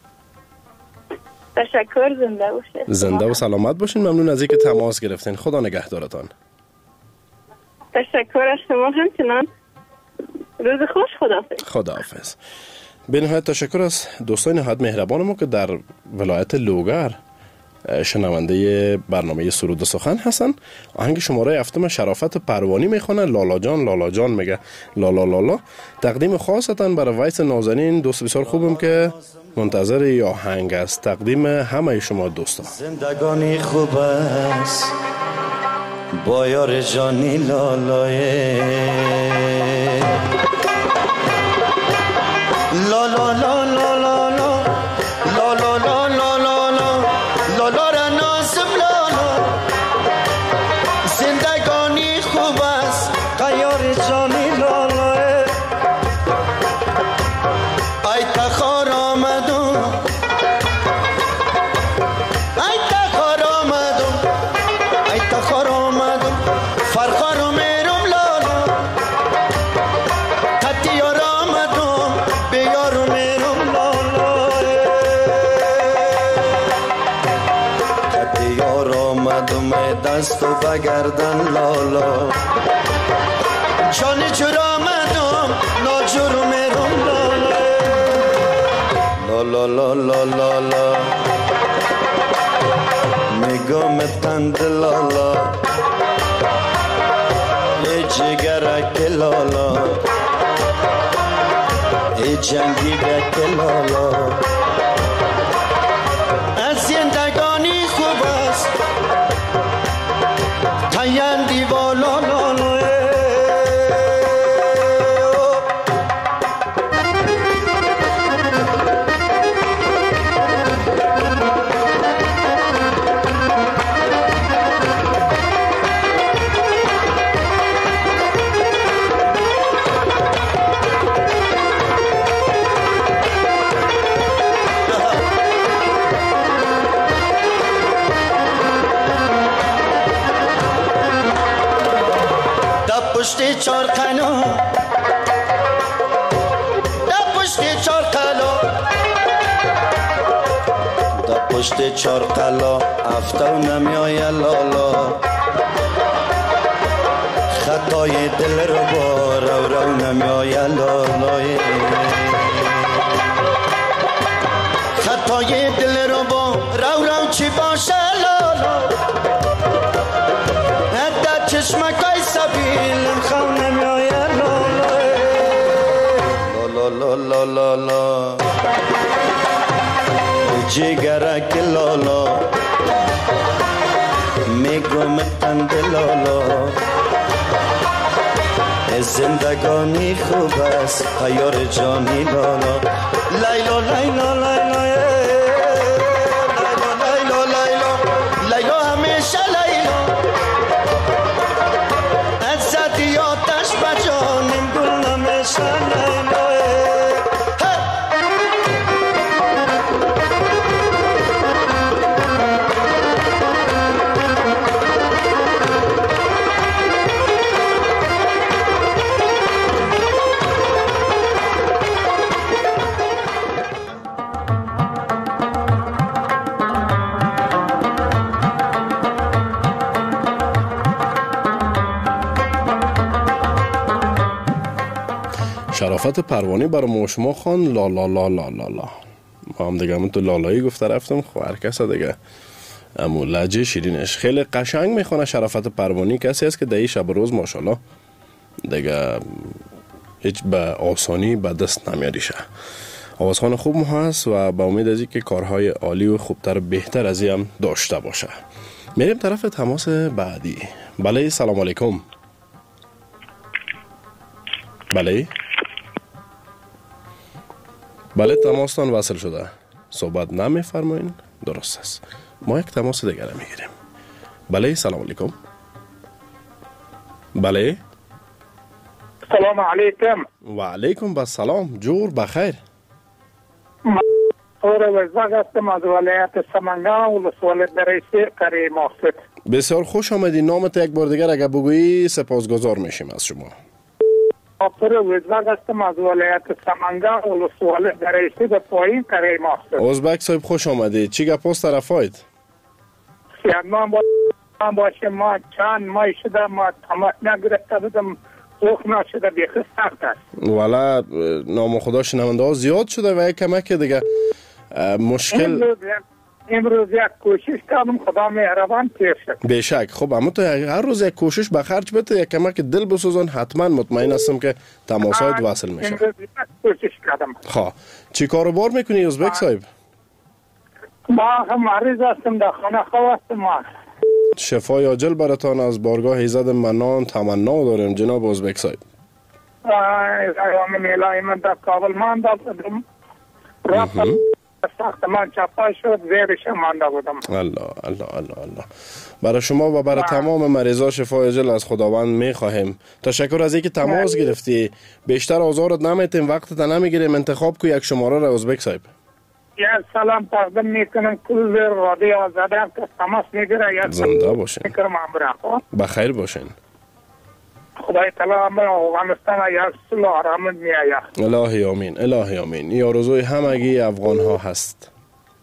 تشکر. زنده باشه. زنده و سلامت باشین. ممنون از اینکه تماس گرفتین. خدا نگهدارتان. تشکر از شما همچنان. روز خوش. خداحافظ. خداحافظ. به نهایت تشکر از دوستان نهایت مهربان ما که در ولایت لوگر شنونده برنامه سرود و سخن هستن. آهنگ شماره هفتم شرافت پروانی میخونه. لالا جان لالا جان میگه لالا لالا. تقدیم خاصتاً برای وایس نازنین، دوست بسیار خوبم که منتظر ی آهنگ است. تقدیم همه شما دوستان. زندگانی خوب است با یار جانی لالای لا لا لا لا لا لا لا لا لا لا لا لا را نازم لالا. زندگانی خوب است قیار جانی لالا. ای تخار آمدم ای تخار آمدم ای تخار آمدم فرخار میرم لالا. تتیار آمدم بیار میرم لالا. تتیار آمدم دست و بگردن لالا. جان جور آمدم ناجور میرم لالا. لا لا لا لا لا میگم تند لالا. ای جگرک لالا ای جنگیدک لالا. از زندگانی خوب است تایندی والا لالا. پشت چار قلو دا پشت چار قلو دا پشت چار قلو افتو نمیای لالا. خطای دل رو با رو نمیای لالا. خطای دل رو با رو چی باشه لالا. هده چشمکای سبیلم خونه میای لالا. لا لا لا لا جگرک لالا. میگم تند لالا. زندگانی خوب است پیار جانی لالا. لیلا لیلا لیلا لیلا لیلا لیلا همیشه لیلا. از زدی آتش بجانیم گل همیشه لیلا. شرافت پروانی برای ما شما خان لا لا لا لا لا لا. ما هم دیگه همون تو لالایی گفته رفتم. خب هر کس دیگه امو لجه شیرینش خیلی قشنگ میخونه. شرافت پروانی کسی است که در این شب روز ماشاءالله دیگه هیچ به آسانی به دست نمیاریشه. آوازخان خوب هست و به امید از که کارهای عالی و خوبتر بهتر از این هم داشته باشه. میریم طرف تماس بعدی. بله سلام علیکم. بله بله تماستان وصل شده. صحبت نمیفرمایین. درست است. ما یک تماس دیگر میگیریم. بله سلام علیکم. بله سلام علیکم. و علیکم السلام. جور بخیر. وزاق هستم از ولایت سمنگان ولسوالی دریسی قریه مقصد. بسیار خوش آمدی. نامت یک بار دیگر اگر بگویی سپاسگزار میشیم از شما. وزاق هستم از ولایت سمنگان ولسوالی دریسی در پایین قریه مقصد. ازبک صاحب خوش آمدی. چی گپ است طرفایت؟ سیادمان باشه ما چند ماه شده ما تماس نگرفته بودم سوخ نشده بیخی سخت است. والا نام خدا شنونده ها زیاد شده و یک کمک دیگه مشکل امروز یک کوشش کردم، خدا مهربان پیش شد. بیشک. خب اما تو هر روز یک کوشش به خرج بده، یک کمک دل بسوزن، حتما مطمئن هستم که تماسات وصل میشه. امروز یک کوشش کردم. خب چی کاروبار میکنی ازبک صاحب؟ ما هم مریض هستم، در خانه خواه هستم. ما شفای عاجل براتان از بارگاه ایزد منان تمنا داریم جناب ازبک صاحب. ایام الهی من در کابل مانده بودم، رفتم ساختمان چپا شد، زیرش مانده بودم. الله الله الله الله. برای شما و برای تمام مریضا شفای عاجل از خداوند میخواهیم. تشکر از اینکه تماس گرفتی. بیشتر آزارت نمیتیم، وقتت نمیگیریم، انتخاب کو یک شماره را ازبک صاحب. یک سلام تقدیم میکنم کل رادیو آزاده که تماس میگیره. زنده باشین. میکنم امرا بخیر باشین. خدای تعالی افغانستان یک صلح آرامش میآید. الهی آمین، الهی آمین. این آرزوی همگی افغان ها هست.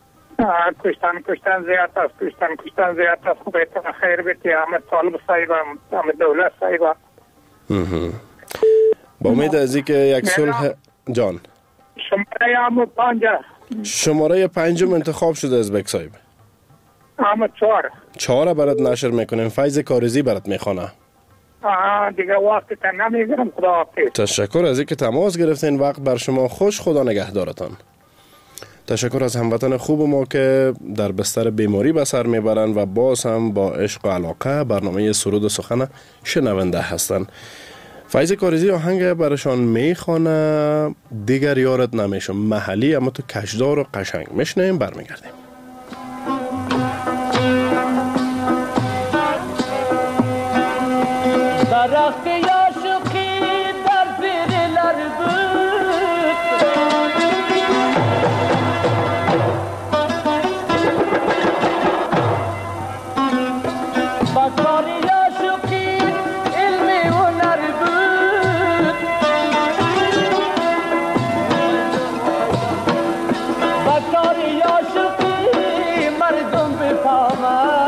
کشتن زیاد است، کشتن زیاد است. خدای تعالی خیر بده. احمد طالب صاحب، احمد دولت صاحب. با امید از اینکه یک صلح جان. شماره 5 انتخاب شده ازبک صاحب. احمد 4 برات نشر میکنیم. فیض کارزی برات میخونه. دیگه وقت تا نمیگیرم. خدا حافظ. تشکر از اینکه تماس گرفتین. وقت بر شما خوش. خدا نگهدارتان. تشکر از هموطن خوب ما که در بستر بیماری به سر میبرند و باز هم با عشق و علاقه برنامه سرود و سخن شنونده هستند. فیض کارزی آهنگ برشان میخوانه دیگر یارت نمیشم، محلی اما تو کشدار و قشنگ. میشنیم برمیگردیم. درخت عاشقی در زیر لرزید، با کاری عاشقی علمی هنر بود، با کاری عاشقی مردم بفهمند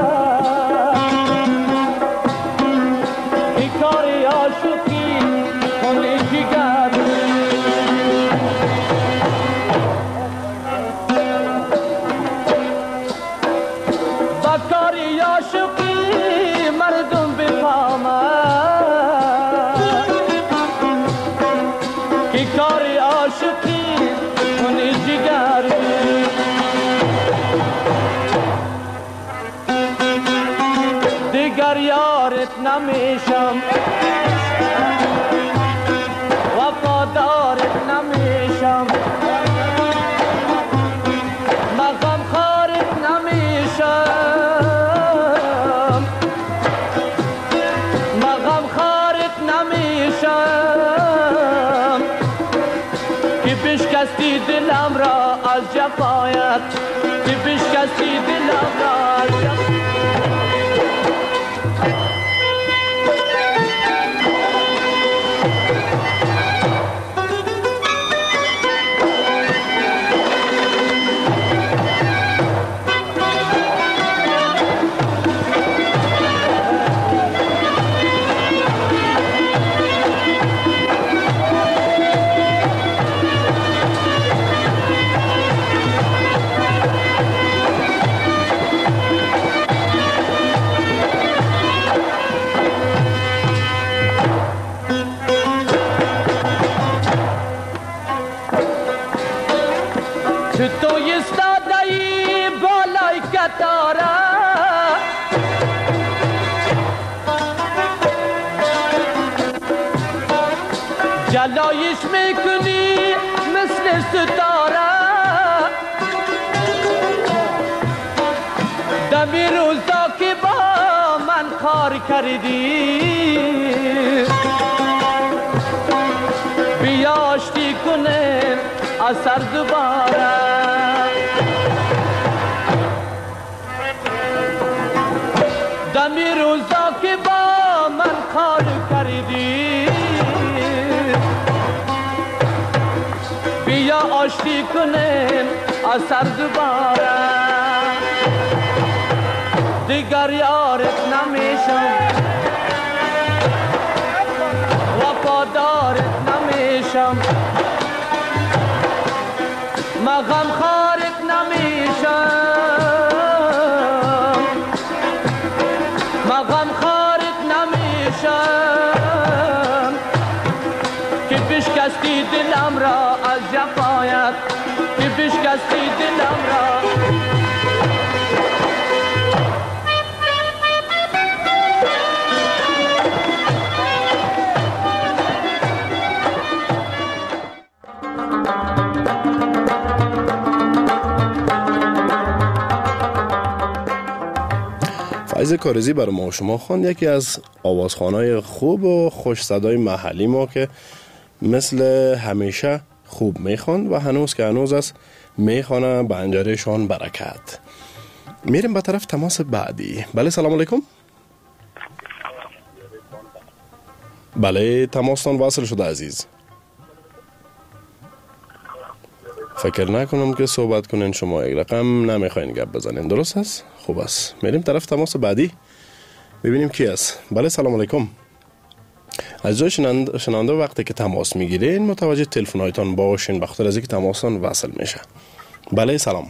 نمیشم، وفادارت نمیشم، مغم خارت نمیشم، مغم خارت نمیشم که بشکستی دلم را از جفایت، که بشکستی دلم را از جفایت. جلایش میکنی مثل ستاره، دمی روزا که با من کار کردی، بیاشتی کنه اثر دوباره، دمی روزا که با من کار کردی، بیا آشتی کنیم اثر دوباره، دیگر یارت نمیشم، بکشم که بشکستی دلم را از جفایت، که بشکستی دلم را. فایز کارزی برای ما و شما خواند، یکی از آوازخوانای خوب و خوش صدای محلی ما که مثل همیشه خوب میخواند و هنوز که هنوز است میخوانه. به انجارشان برکت. میریم به طرف تماس بعدی. بله سلام علیکم. بله تماستان واصل شده عزیز. فکر نکنم که صحبت کنین، شما یک رقم نمیخواین گپ بزنین، درست است؟ خوب است. میریم طرف تماس بعدی ببینیم کی است. بله سلام علیکم. از جای شنونده وقتی که تماس میگیرین متوجه تلفن هایتان باشین بخاطر از اینکه تماسان وصل میشه. بله سلام.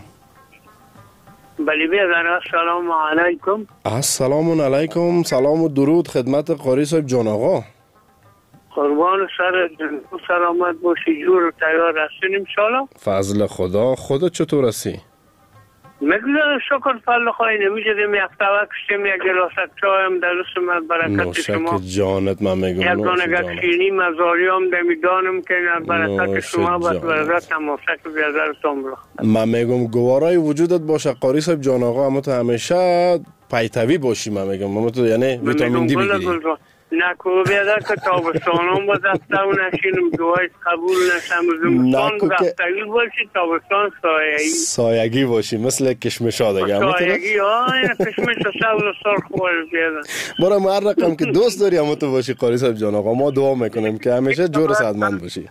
بله بیادر سلام علیکم. السلام علیکم. سلام و درود خدمت قاری صاحب جان آقا. قربان سر سلامت باشی، جور تیار هستین انشالله. فضل خدا. خودت چطور هستی؟ مگذار شکر فضل خواهی نمیجدیم یک طبق کشتیم یک گلاسک چایم در رسمت برکت شما. نوشک جانت من میگم. یک دانگه شیرینی مزاری هم دمیدانم که برکت شما بس برکت تماسک بیادرتان برخ. من میگم گوارای وجودت باشه قاری صاحب جان آقا، اما تو همیشه پیتوی باشی. من میگم اما تو یعنی ویتامین دی بگیری. نکو بیادر که تابستانم با دسته و نشینم دوایت قبول نشم زمستان دفتگی باشی، تابستان سایگی باشی مثل کشمشا دیگه. سایگی کشمش سبز سرخ باشی بیادر. برای ما هر رقم که دوست داری اما تو باشی قاری صاحب جان آقا. ما دعا میکنیم که همیشه جور صحتمند باشی.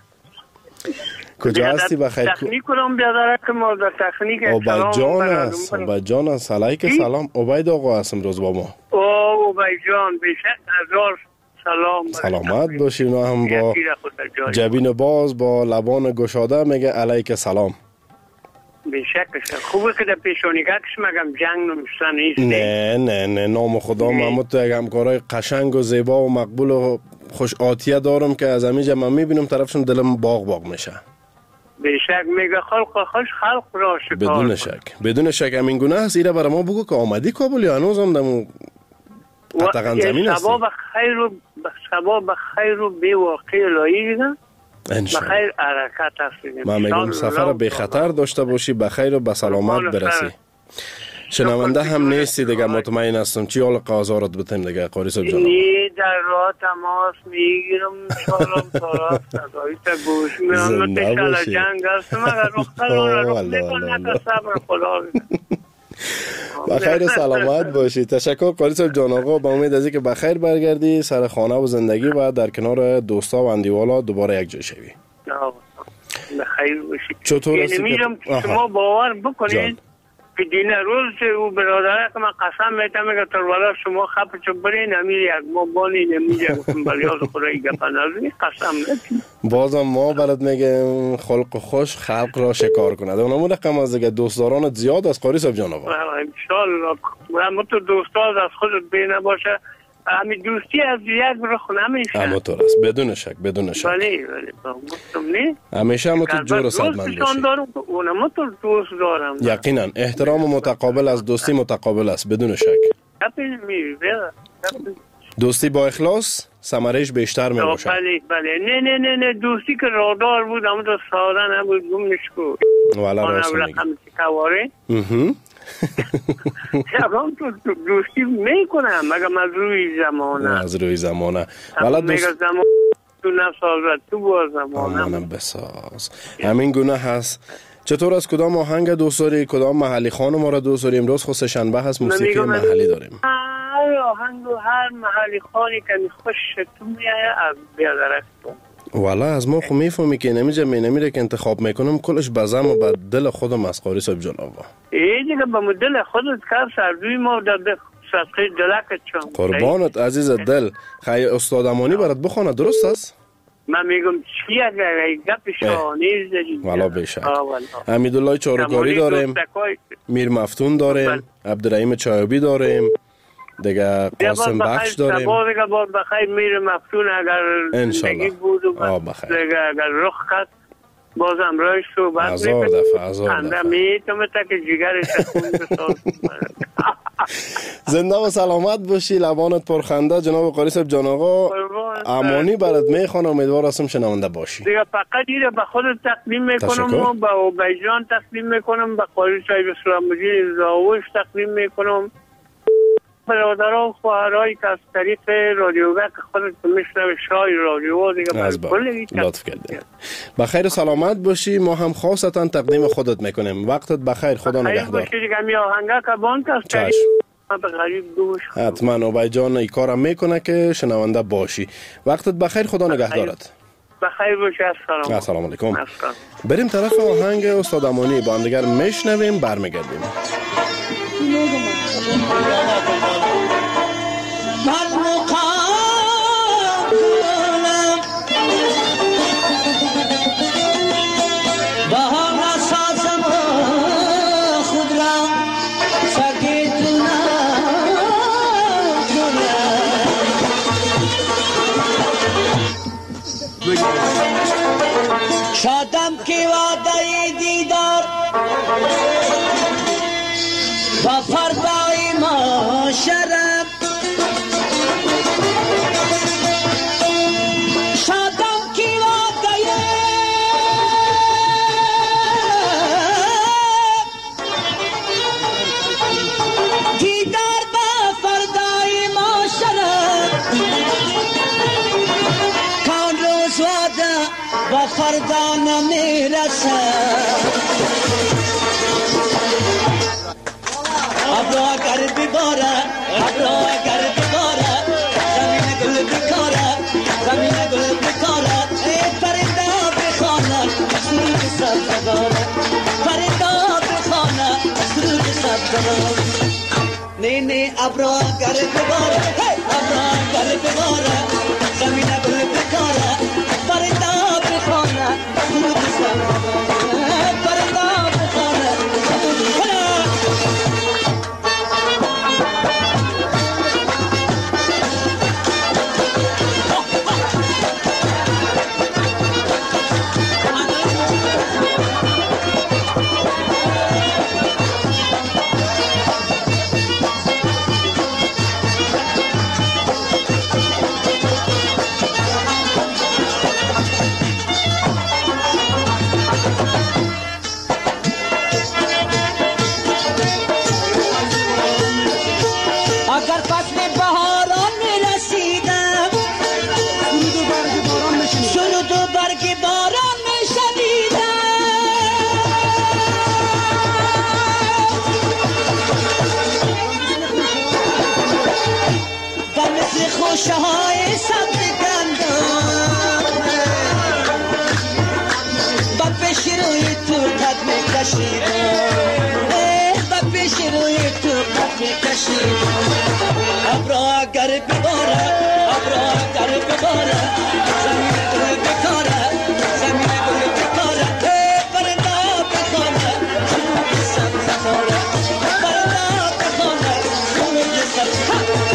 کجا هستی بخیر؟ تکنیک کنم بیادر که ما در تکنیک عبید جان است. علیک سلام. عبید آقا هستم روز با ما. عبید جان بیشک هزار سلامت باشی. اونا هم با جبین باز با لبان گشاده میگه علیک سلام. بیشک خوبه که در پیشونیگکش مگم جنگ نمیشتن نیست. نه نام خدا محمد تو یک همکارای قشنگ و زیبا و مقبول و خوش آتیه دارم که از همیجا من میبینم طرفشون دلم باغ میشه. بیشک میگه خلق خوش خلق را شکار. بدون شک همین گونه هست. ایره برای ما بگو که آمدی کابل یا هنوز هم دمو قطعا زمین هستی؟ سبا بخیر و بی واقعی الهی دیدن بخیر حرکت هستیم. من میگم سفر بی خطر داشته باشی، بخیر و به سلامت برسی. شنونده هم نیستی دیگه، مطمئن هستم. چی حال قازارت بتیم دیگه قاری صاحب جان؟ نی در راه تماس میگیرم شالم طرف صدایی تا گوش میرم تشال جنگ هستم اگر رخ نکنه صبر خدا بخیر و سلامت باشی. تشکر قاری صاحب جان آقا. با امید از اینکه بخیر برگردی سر خانه و زندگی و در کنار دوستا و اندیوالا دوباره یک جای شوی. بخیر باشی. چطور هستی؟ میرم شما باور بکنید که دین روز او برادره که من قسم میتم میگه تروالا شما خفچو برین امیر یک ما بانی نمیجه گفتم بلیاز خورایی گفت نازمی قسم میتیم. بازم ما برات میگه خلق خوش خلق را شکار کند. اونمون رقم از دیگه دوستدارانت زیاد از قاری صاحب جان آقا. انشالله اما تو دوستاد از خودت بینه باشه. همین دوستی از یک رخ نمیشه. اما تو راست بدون شک. بله گفتم نه همیشه هم تو جور صدمند باشی. اونم تو دوست دارم. یقینا احترام متقابل از دوستی متقابل است بدون شک. دوستی با اخلاص ثمرش بیشتر می باشه. بله نه دوستی که رادار بود اما تو ساده نبود گمش کو. والا راست میگی. شبان تو دوستی میکنم مگم از روی زمانه والا دوست زمان تو نسازد تو با زمانه بساز. همین گونه هست. چطور از کدام آهنگ دوست داری؟ کدام محلی خانم ما را دوست داری؟ امروز خود سه‌شنبه هست موسیقی محلی داریم. هر آهنگ و هر محلی خانی که خوش تو میایه از بیادرستون. والا از ما خو میفهمی که نمیره که انتخاب میکنم کلش بزم و به دل خودم از قاری صاحب جان آقا. ای دیگه به دل خودت کار سردوی ما در صدقه دلکت چون. قربانت عزیز دل. خیلی استادمانی برات بخونه درست است؟ من میگم چی اگر گپ شانیز داریم. والا بیشک. حمیدالله چارکاری داریم. میر مفتون داریم. عبدالرحیم چایابی داریم. دیگه قاسم بخش داریم. دیگه بار بخیر میره مفتون اگر انشالله بود و دیگه اگر رخ کرد بازم رایش تو بعد هزار دفعه میتونه تا که جگرش خون بساز. زنده و سلامت باشی، لبانت پرخنده. جناب قاری صاحب جان آقا امانی برات میخوان، امیدوار هستم شنونده باشی. دیگه فقط دیگه به خود تقدیم میکنم و به اوبیجان تقدیم میکنم، به قاری صاحب سلامجی زاوش تقدیم میکنم، برادرها و خواهرایی که از طریق رادیو وک خودت میشنوه شای رادیو دیگه کلی لطف کردی. بخیر و سلامت باشی. ما هم خاصتا تقدیم خودت میکنیم. وقتت بخیر، خدا نگهدار. باشی دیگه می آهنگا که بان که حتما اوبای جان ای کارم میکنه که شنونده باشی. وقتت بخیر، خدا نگهدارت. بخیر باشی. السلام علیکم. بریم طرف آهنگ استاد امانی، با هم دیگر میشنویم، برمیگردیم. شادم کی وعده دیدار و فردای ما شرم، شادم کی وعده دیدار و فردای ما شرم، کان روز وعده و فردا نمیرسه، ابرو اگر بباره، ابرو اگر بباره، زمین گل بکاره، زمین گل بکاره، ای پرنده بخانه سرود سبزداره، پرنده بخانه سرود سبزداره. نه نه ابرو اگر بباره، ابرو اگر بباره، زمین گل بکاره، پرنده بخانه سرود سبزداره، پرنده بخانه خوشهای سبز گندم با پیش روی تو قد میکشیدم، با پیش روی تو قد میکشیدم. ابرا اگر بباره، ابرا اگر بباره، زمین گل بکاره، زمین گل بکاره، پرنده بخانه سرود سبزداره، پرنده بخانه سرود سبزداره.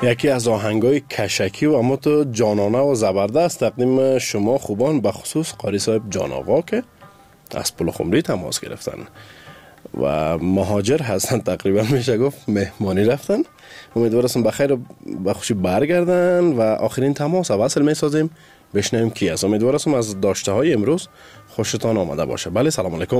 یکی از آهنگای کشکی و اما تو جانانه و زبردست تقدیم شما خوبان، به خصوص قاری صاحب جان آقا که از پلخمری تماس گرفتن و مهاجر هستن، تقریبا میشه گفت مهمانی رفتن. امیدوارم بخیر و خوشی برگردن و آخرین تماس وصل میسازیم، بشنویم کی است. امیدوارم از داشته های امروز خوشتان آمده باشه. بله سلام علیکم.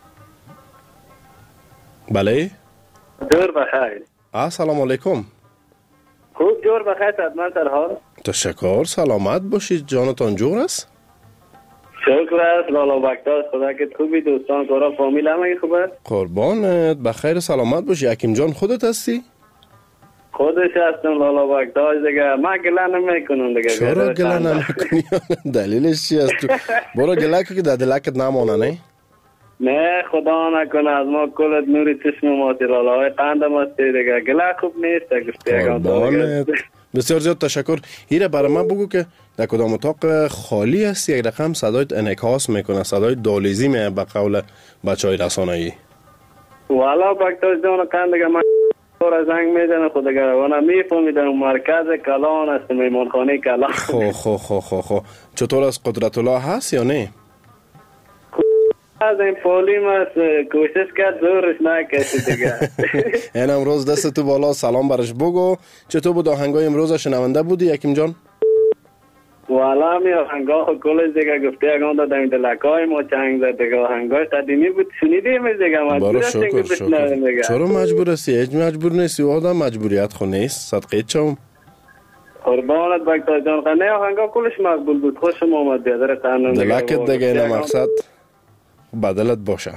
بله جور بخیر. سلام علیکم. خوب جور بخیر خدمت در حال. تشکر، سلامت باشید. جانتان جور است؟ شکر است. لالا بکتاز خدا که خوبی، دوستان کارا فامیل همه خوبه؟ قربانت، بخیر سلامت باشی. حکیم جان خودت هستی؟ خودش هستم لالا بکتاز دیگه. من گله نمیکنم دیگه. چرا گله نمیکنی؟ دلیلش چی است؟ برو گله که در دلکت نمانه. نه خدا نکنه از ما کلت نوری چشم ماتی لالا های قندم هستی دیگه. گله خوب نیست. قربانت، بسیار زیاد تشکر. ایره برای من بگو که در کدام اتاق خالی هستی؟ یک رقم صدایت انعکاس میکنه، صدای دالیزی میه به قول بچه های رسانه‌ای. والا بکتاز جان قند دیگه من را زنگ میزنه خود دیگه وانا میفهمیدم مرکز کلان است، میمانخانه کلان. خو چطور از قدرت الله هست یا نه؟ از این پولیم است، کوشش کرد زورش نکشید دیگه. این امروز دست تو بالا، سلام برش بگو. چطور بود آهنگای امروز؟ شنونده بودی حکیم جان؟ والا می آهنگا کلش دیگه گفته اگه اون دادم دلکای ما چنگ زد دیگه. آهنگای قدیمی بود شنیدیم دیگه. برو شکر. چرا مجبور هستی؟ هیچ مجبور نیستی، آدم مجبوریت خو نیست. صدقیت چم قربانت بکتاز جان. قنه آهنگا کلش مقبول بود، خوشم آمد بیادر قانون دیگه. دلکت دیگه این مقصد بدلت باشه.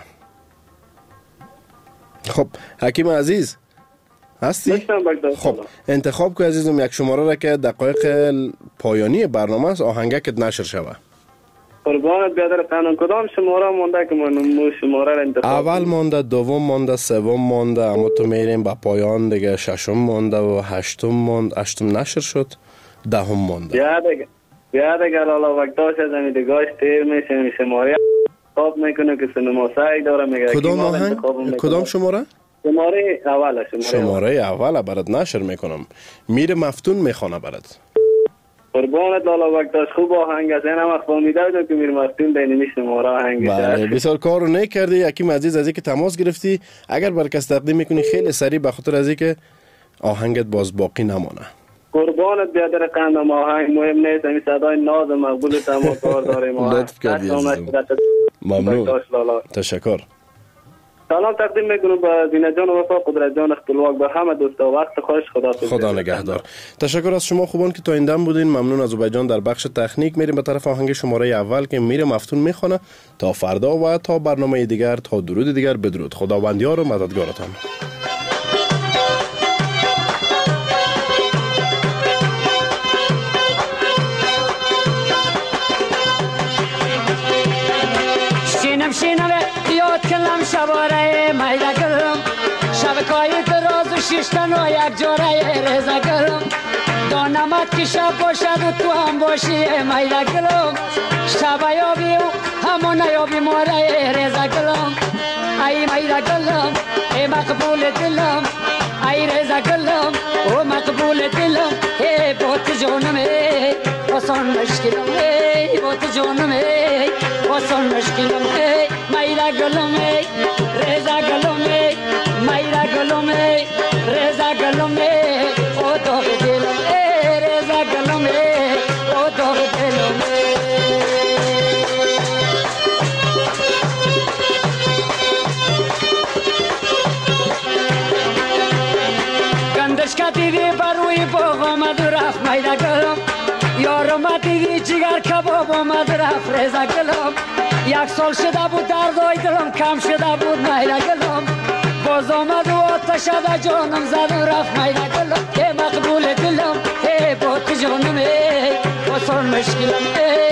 خب حکیم عزیز هستی؟ خب انتخاب که عزیزم یک شماره را که دقایق پایانی برنامه است آهنگکت نشر شوه. قربانت بیادر قانون کدام شماره مونده که من شماره را انتخاب؟ اول مونده، دوم مونده، سوم مونده، اما تو میریم با پایان دیگه. ششم مونده و هشتم مونده. هشتم نشر شد، دهم مونده. بیا دیگه لالا وقتاش از این دیگاش تیر میشه شماره خواب میکنه که سینما سعی داره میگه. کدام آهنگ؟ کدام شماره؟ شماره اوله برات نشر میکنم. میره مفتون میخوانه برات. قربانت لالا وقتاش خوب آهنگ است. این هم اخفامیده بودم که میره مفتون بینیمی شماره آهنگ. بله بسیار کار رو نکردی حکیم عزیز. از اینکه تماس گرفتی، اگر برکس تقدیم میکنی خیلی سریع، به خاطر از اینکه آهنگت باز باقی نمانه. قربانت بیادر قندم آهنگ مهم نیست، این صدای ناز مقبول تمام کار داریم. لطف کردی عزیزم. ممنون. تشکر. سلام تقدیم میکنم به زینه جان وفا، قدرت جان اختلواق، به همه دوستا. وقت خوش. خدا نگهدار. تشکر از شما خوبان که تا این دم بودین. ممنون از عبیدجان در بخش تکنیک. میریم به طرف آهنگ شماره اول که میره مفتون میخونه. تا فردا و تا برنامه دیگر، تا درود دیگر، بدرود. خداوندیار و مددگارتان. شباره میده گرم شبکای دراز و شیشتن و یک جوره رزه گرم دانمت که شب باشد و تو هم باشی میده گرم شب یابی و همون یابی ماره رزه گرم ای میده گرم ای مقبول دلم ای رزه گرم و مقبول دلم ای بوت جانم ای واسان مشکلم ای بوت جانم ای واسان مشکلم ای میده گرم ای رزا گلومه میرا گلومه رزا گلومه او دو دلومه رزا گلومه او دو دلومه گندش کا دیدی بروی باغ آمد و رفت میرا گلوم یارم دیدی جگر کباب آمد و رفت رزا گلوم یک سال شده بود دردای دلم کم شده بود میرا گلم باز آمد و آتش شده جانم زد و رفت میرا گلم ای مقبول دلم ای بات جانم ای واسان مشکلم ای